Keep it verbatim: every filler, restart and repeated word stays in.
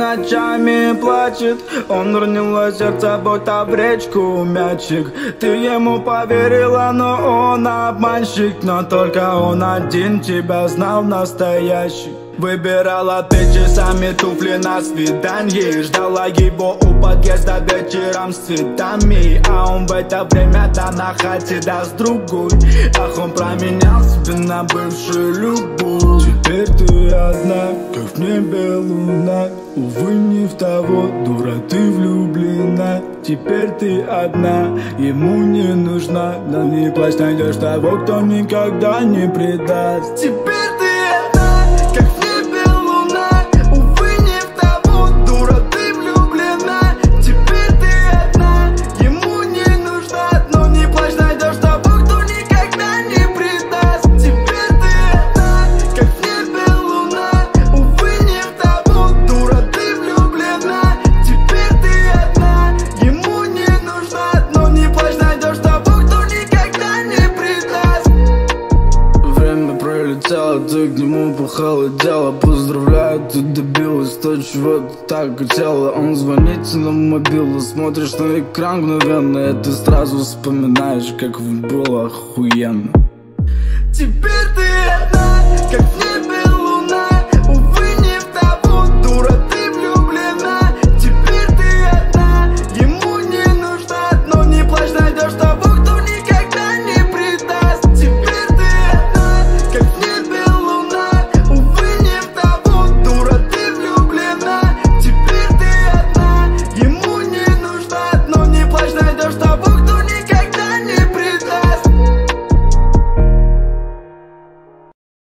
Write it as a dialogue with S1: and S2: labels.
S1: ночами плачет. Он ронил сердце, будто в речку мячик. Ты ему поверила, но он обманщик. Но только он один тебя знал настоящий. Выбирала ты часами туфли на свиданье. Ждала его у подъезда вечером с цветами. А он в это время-то на хате даст другой. Ах, он променял себя на бывшую любовь. Теперь ты одна, как в небе луна. Увы, не в того, дура, ты влюблена. Теперь ты одна, ему не нужна. Но не плачь, найдешь того, кто никогда не предаст. Теперь ты одна, как в небе луна. Увы, не в того, дура, ты влюблена. Теперь ты одна, ему не нужна. Но не плачь, найдешь того, кто никогда не предаст. Теперь ты одна, как в небе луна. Увы, не в того, дура, ты влюблена. Теперь ты одна, ему не нужна. Но не плачь, найдешь того, кто никогда не предаст. Время пролетело, ты к нему похолодела. Поздравляю, ты добилась то, чего ты так хотела. Он звонит на мобилу, смотришь на экран мгновенно, и ты сразу вспоминаешь, как было охуенно. Теперь ты одна, как в небе